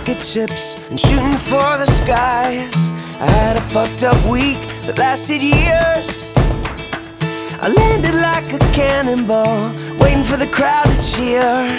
rocket ships and shooting for the skies. I had a fucked up week that lasted years. I landed like a cannonball, waiting for the crowd to cheer.